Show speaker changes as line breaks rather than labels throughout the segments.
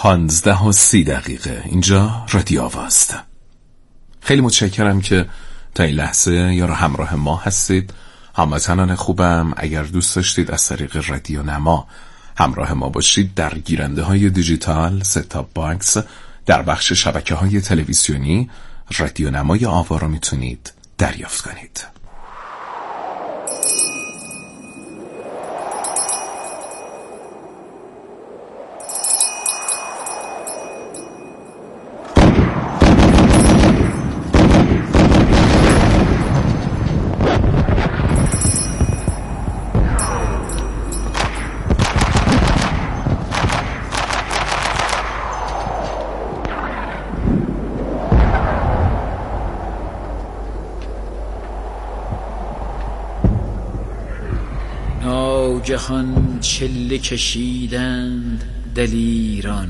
15:30 اینجا رادیو آواست. خیلی متشکرم که تا این لحظه یار همراه ما هستید. هموطنان خوبم، اگر دوست داشتید از طریق رادیو نما همراه ما باشید، در گیرنده های دیجیتال، ست-تاپ باکس، در بخش شبکه های تلویزیونی رادیو نمای آوا رو میتونید دریافت کنید.
جهان چله کشیدند دلیران،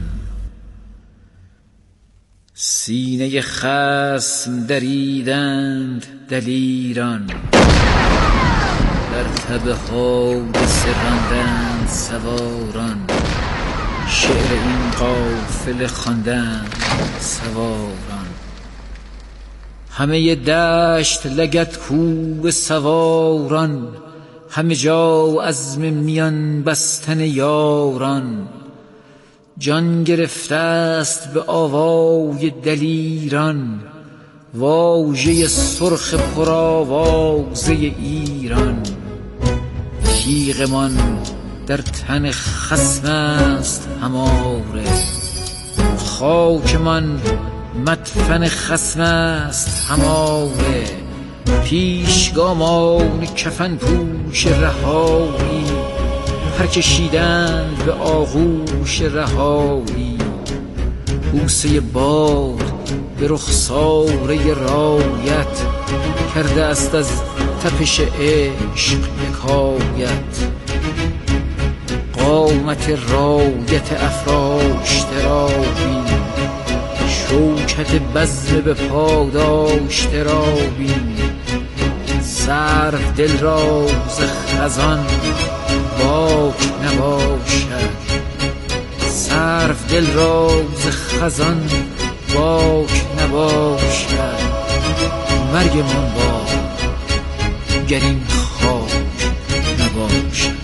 سینه خصم دریدند دلیران، در تب حادثه راندند سواران، شعر این قافله خواندند سواران. همه دشت لگدکوب سواران، همه جا عزم میان بستن یاران. جان گرفته است به آوای دلیران، واژه سرخ پرآوازه ایران. تیغمان در تن خصم است هماره، خاکمان مدفن خصم است هماره. پیشگامان کفن پوش رهایی، پر کشیدند به آغوش رهایی. بوسه باد به رخساره رایت، کرده است از تپش عشق حکایت. قامت رایت افراشته را بین، شوکت بزم به پاداشته را بین. سرو دل را ز خزان باک نباشد، سرو دل را ز خزان باک نباشد. مرگمان باد گر این خاک نباشد.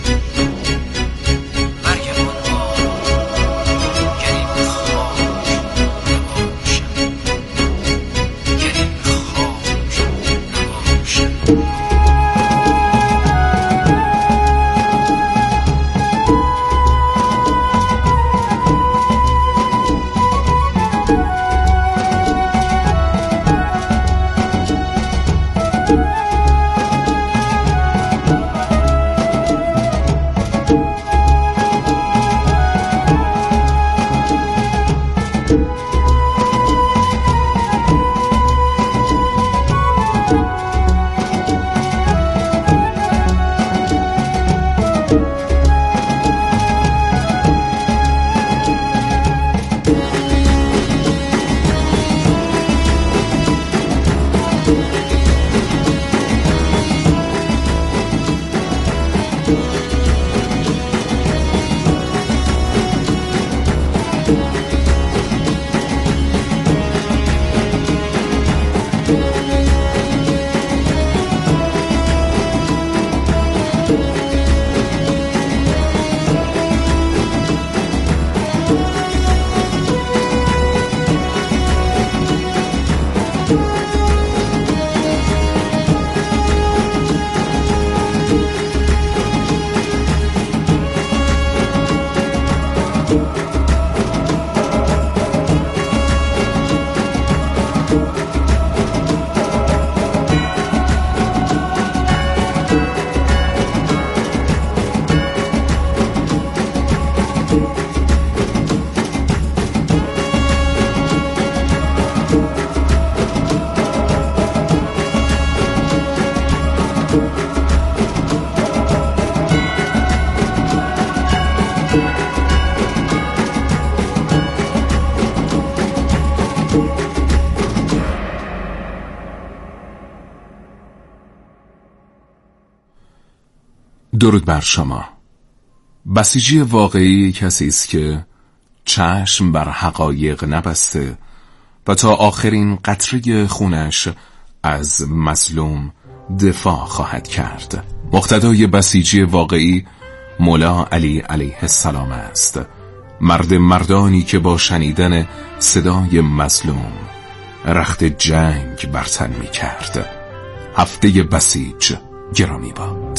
درود بر شما. بسیجی واقعی کسی است که چشم بر حقایق نبسته و تا آخرین قطره خونش از مظلوم دفاع خواهد کرد. مقتدای بسیجی واقعی مولا علی علیه السلام است، مرد مردانی که با شنیدن صدای مظلوم رخت جنگ بر تن می کرد. هفته بسیج گرامی باد.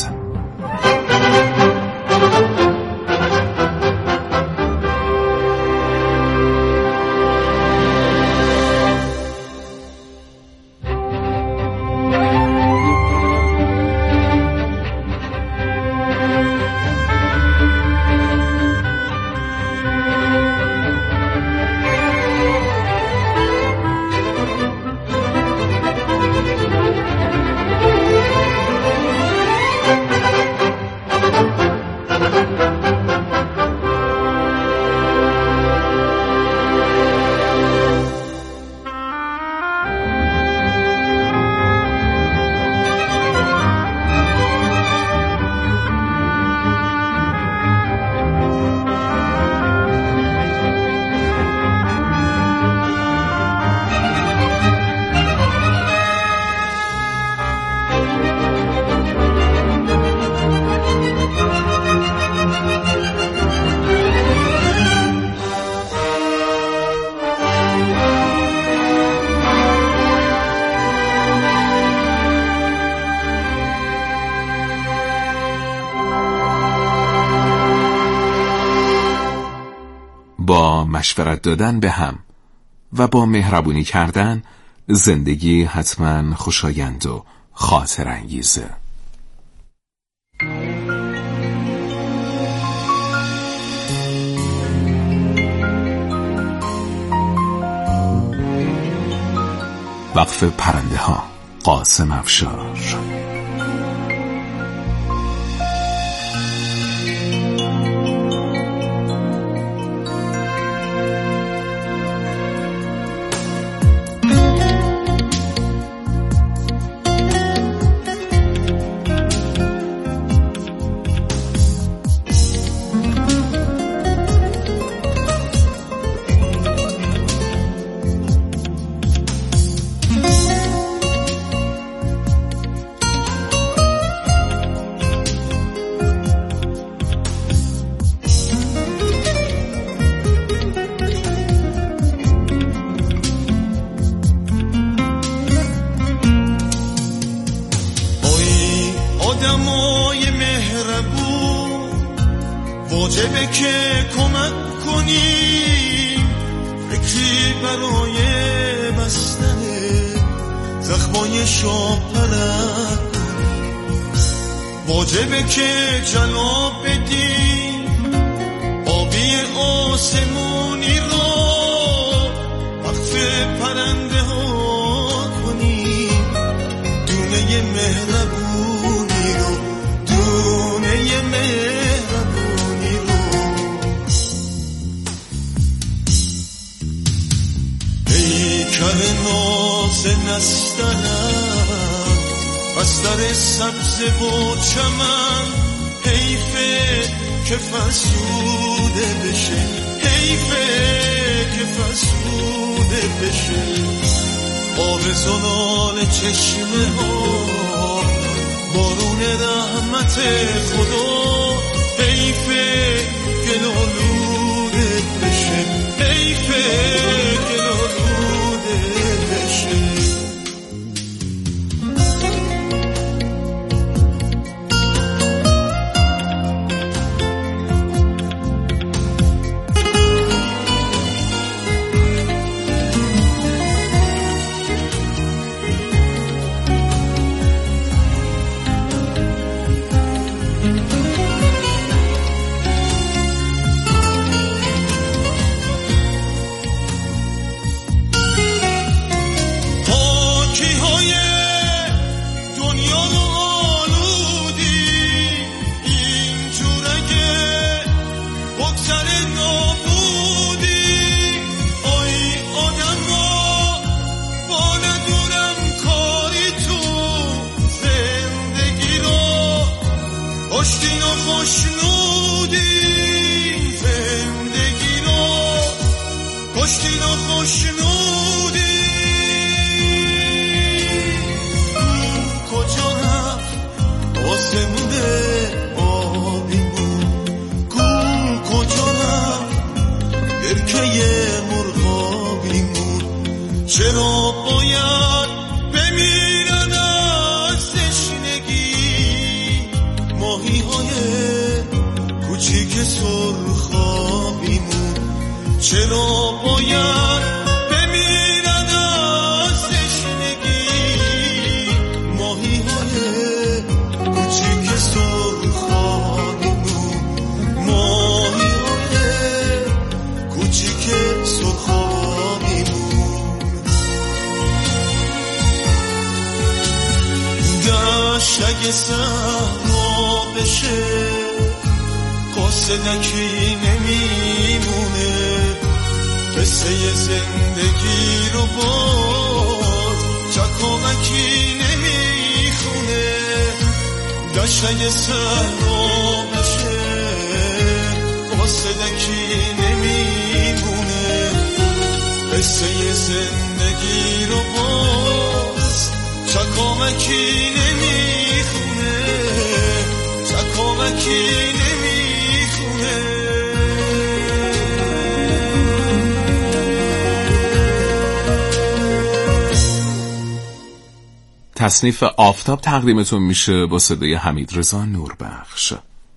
با مشورت دادن به هم و با مهربونی کردن زندگی حتما خوشایند و خاطر انگیزه. وقف پرنده ها، قاسم افشار.
آدمای مهربون واجبه که کمک کنیم، فکری برای بستن زخمای شاپرک کنیم، واجبه که جلا بدیم آبی آسمونی رو وقف پرنده ها کنیم، دونه مهربونی رو، دونه مهربونی رو. پیکر ناز نسترم بستر سبز و چمن، حیفه که فرسوده بشه، حیفه که فرسوده بشه. آب زلال چشمه ها بارون رحمت خدا، حیفه گل آلوده بشه، حیفه گل آلوده بشه. مرغابیمون. چرا باید بمیرن از تشنگی ماهی های کوچیک سرخابیمون؟ چرا باید بمیرن از تشنگی ماهی های کوچیک سرخابیمون؟ ماهی های کوچیک سرخابیمون. گشت اگه صحرا بشه قاصدکی نمیمونه، قصه زندگی رو باز چکامکی نمیخونه. گشت اگه صحرا بشه قاصدکی نمیمونه، قصه زندگی رو باز چکامکی نمیخونه، چکامکی نمیخونه.
تصنیف آفتاب تقدیمتون میشه با صدای حمیدرضا نوربخش.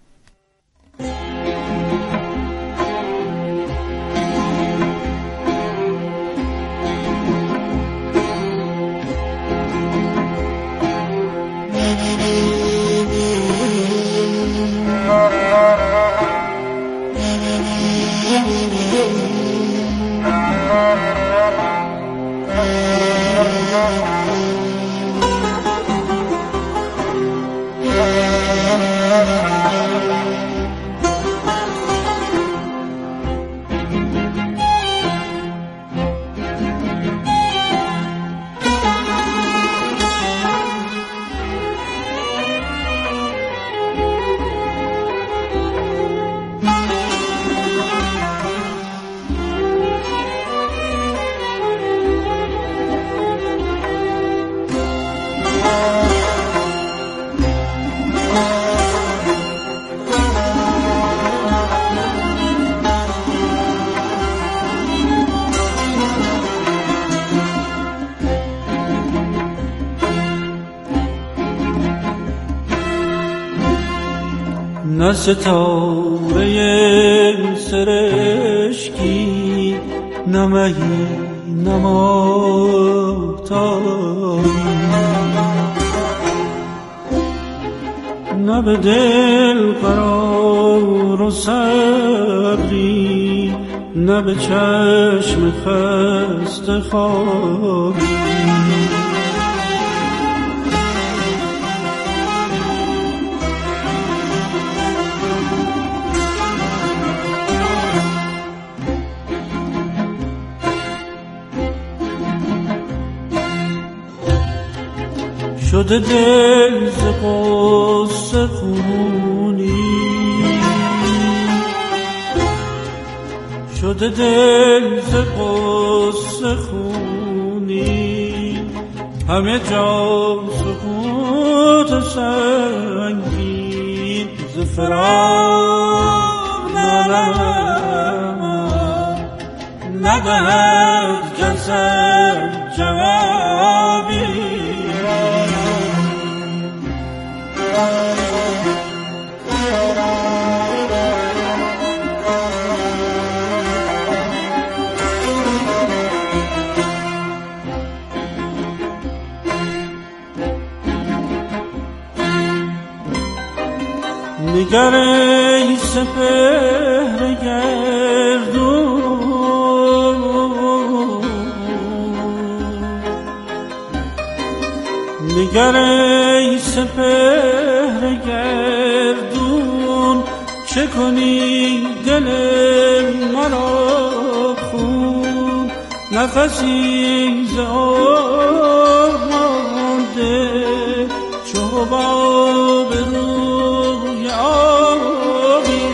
نه ستاره سرشکی، نه مهی نه ماهتابی، نه به دل قرار و صبری، نه به چشم خسته خوابی. شده دل ز غصه خونی، شده دل ز غصه خونی، همه جا سکوت سنگین، ز فراق ندهد جسد جوابی. نگر ای سپهر گردون، نگر ای سپهر گردون، چه کنی دل مرا خون، نفسی ز آب مانده چو حباب روی آبی.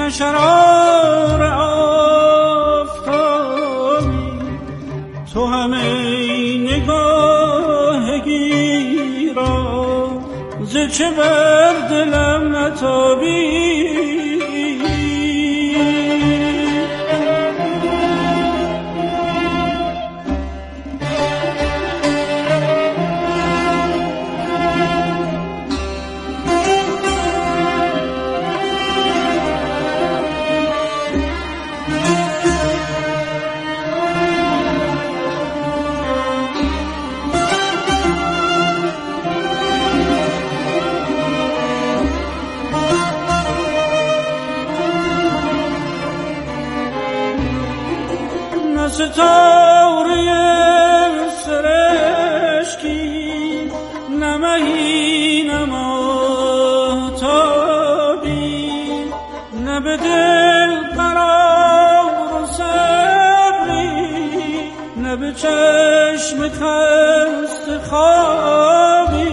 نه شرار آفتابی، تو همه نگاه گیرا ز چه بر دلم نتابی. ستاره سرشکی نمهی نماتابی، نه به دل قرار و صبری، نه به چشم خسته خوابی.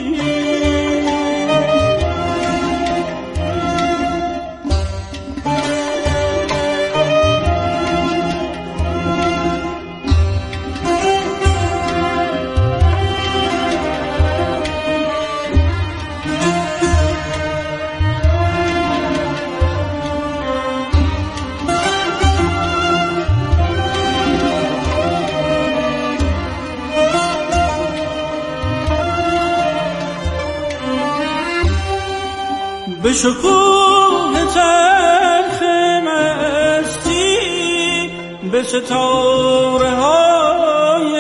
به شکوه تلخ مستی، به ستاره های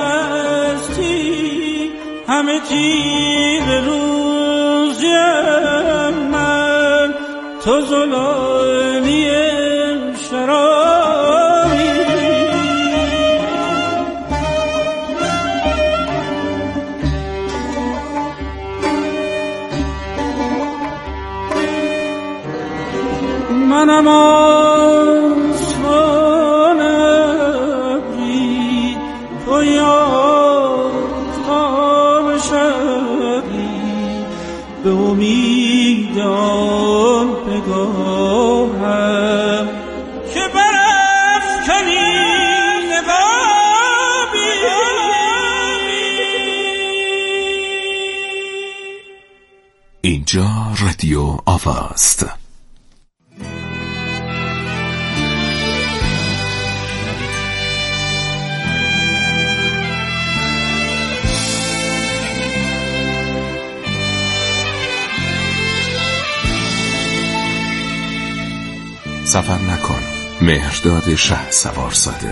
هستی، همه تیر روزیم من، تو زلالی شرابی. منم آسمان ابری، تو یافتاب شبی، به امید آن پگاهم که برافکنی نقابی.
اینجا رادیو آواست. سفر نکن. مهرداد شهسوارزاده.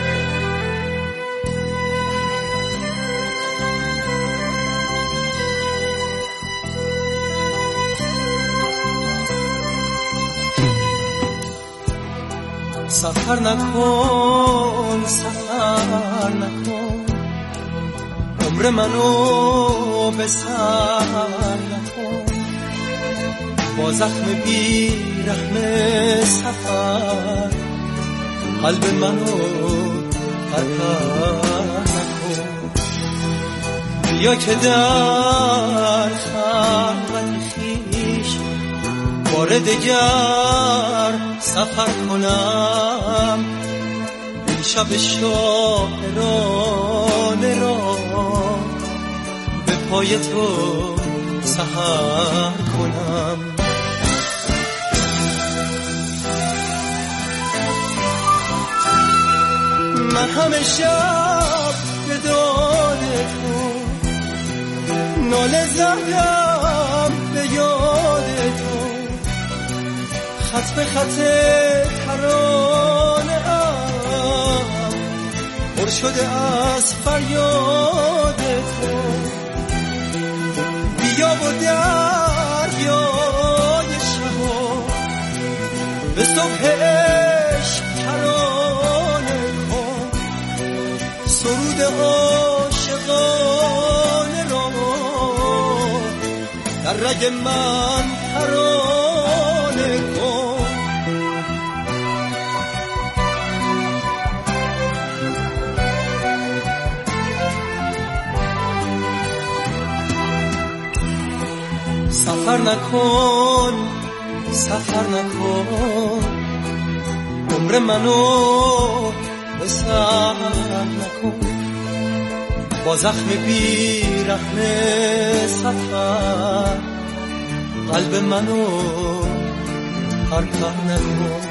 سفر نکن، سفر نکن، عمر منو به سر نکن، با زخم بی رحم سفر قلب منو پرپر نکن. بیا که در خلوت خویش بار دگر سفر کنم، این شب شاعرانه را به پای تو سحر کنم. من همه شب به داد تو ناله زدم، به یاد تو خط به خط ترانه ام پر شده از فریاد تو. بیا و دریای شبا به صبح عشق کرانه کن، سرود عاشقانه را در رگ من ترانه کن. سفر نکن، سفر نکن، عمر منو به سر نکن، با زخم بیرحم سفر قلب منو پرپر نکن.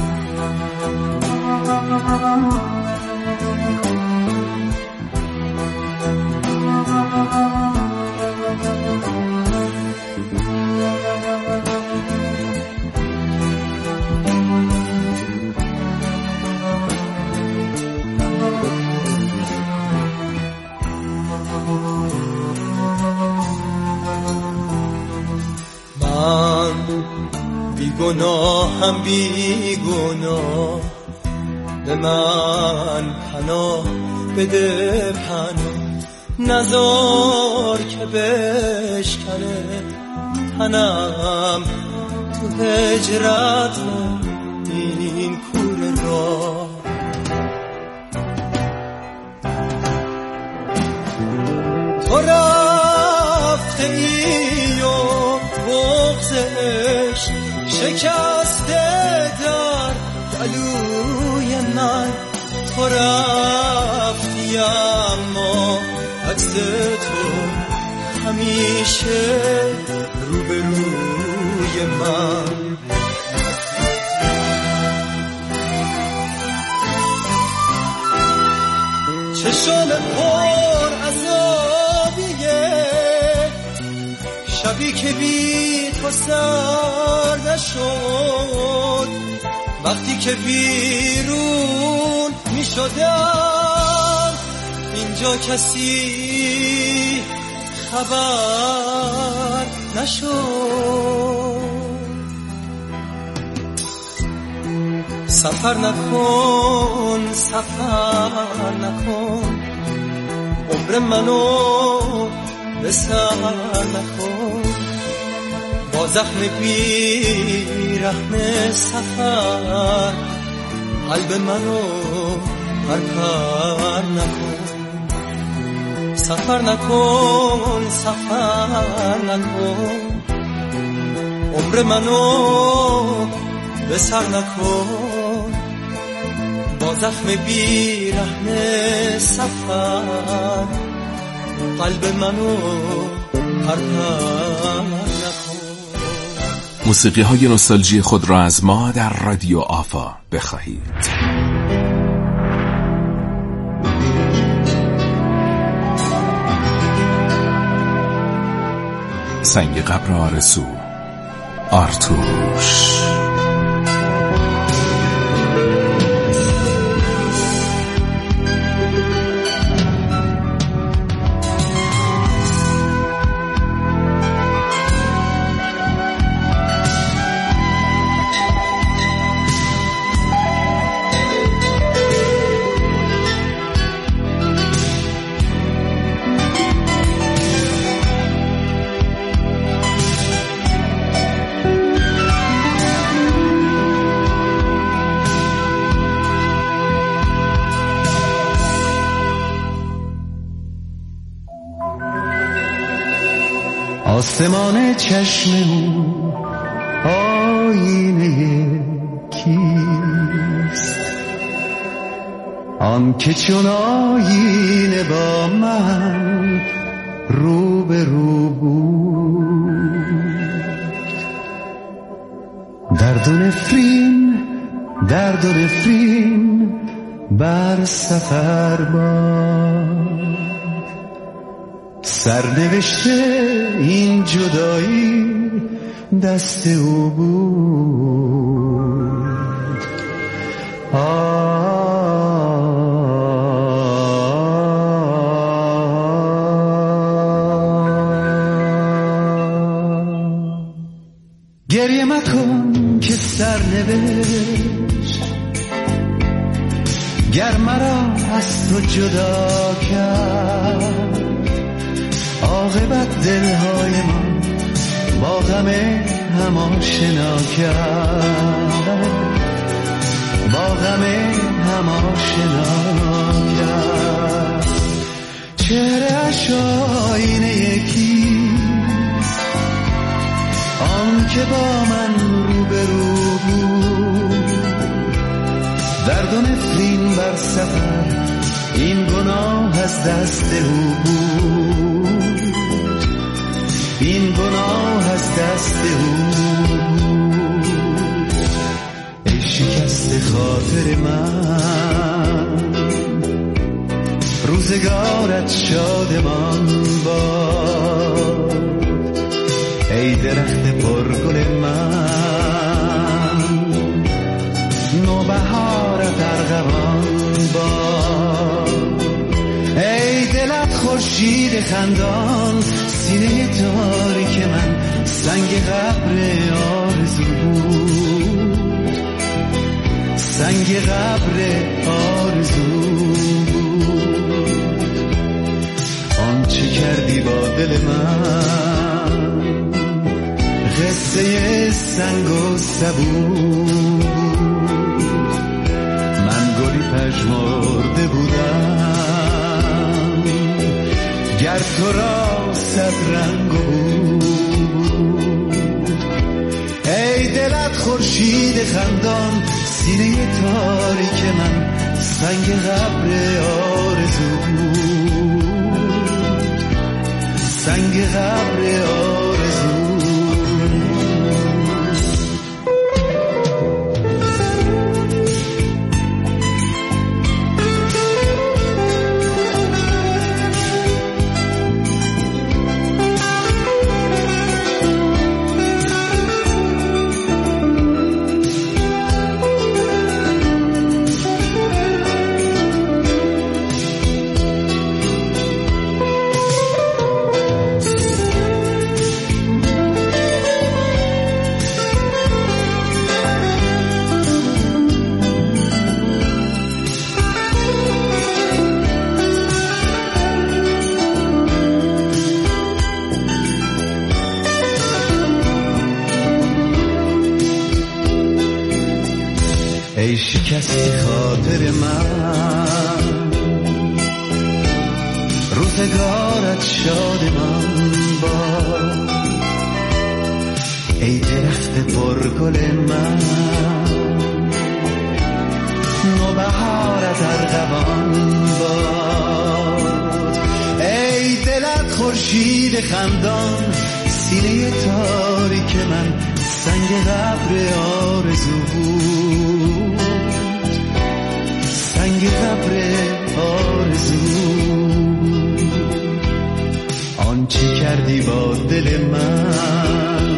گناهم بی گناه، به من پناه بده پناه، نذار که بشکنه تنم تو هجرت این کوره راه. تو رفته ای و بغضش شکسته در گلوی من، تو رفتی اما عکس تو همیشه روبروی من. چشم پر عذابیه شبی که بی تو سرد شد، وقتی که بیرون می شدم اینجا کسی خبر نشد. سفر نکن، سفر نکن، عمر منو به سر نکن، با زخم بیرحم سفر قلب منو پرپر نکن. سفر نکن، سفر نکن، عمر منو به سر نکن، با زخم بیرحم سفر قلب منو پرپر نکن.
موسیقی های نوستالژی خود را از ما در رادیو آفا بخواهید. سنگ قبر آرزو، آرتوش.
آسمان چشم او آینه کیست؟ آن که چون آینه با من رو به رو بود. درد و نفرین بر سفر باد، سرنوشته این جدایی دست او بود. گریه مکن که سرنوشت گر مرا از تو جدا کرد، عاقبت دلهای ما با غم هم آشنا کرد، با غم هم آشنا کرد. چهره‌اش آینه یکی، آن که با من رو روبرو بود. درد و نفرین بر سفر این گناه از دست او بود، این گناه از دست او بود. ای شکست خاطر من، روزگارت شادمان باد. ای درخت پرگل من، نوبهارت ارغوان باد. ای دلت خورشید خندان، سینه تاریک من سنگ قبر آرزو بود، سنگ قبر آرزو بود. آنچه کردی با دل من قصه سنگ و سبو. من گلی پژمرده بودم گر تو را صد رنگ بود. ای دلت خورشید خندان، سینه تاریک من سنگ قبر آرزو بود، سنگ قبر آرزو. ای شکست خاطر من، روزگارت شادمان باد. ای درخت پرگل من، نوبهارت ارغوان باد. ای دلت خورشید خندان، سینه تاریک من سنگ قبر آرزو بود، سنگ قبر آرزو. آنچه کردی با دل من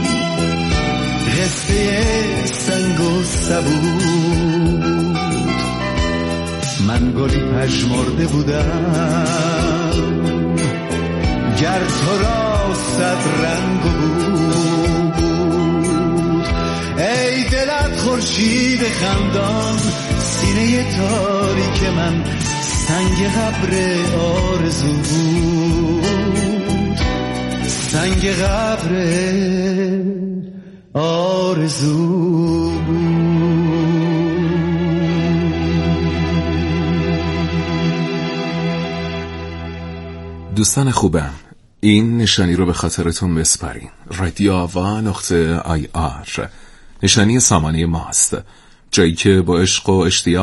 قصه سنگ و سبو. من گلی پژمرده بودم گر تو را صد رنگ بود. ای دلت خورشید خندان، سینه تاریک من سنگ قبر آرزو بود، سنگ قبر آرزو بود.
دوستان خوبم، این نشانی رو به خاطرتون بسپارین. radioava.ir نشانی سامانه ماست، جایی که با عشق و اشتیاق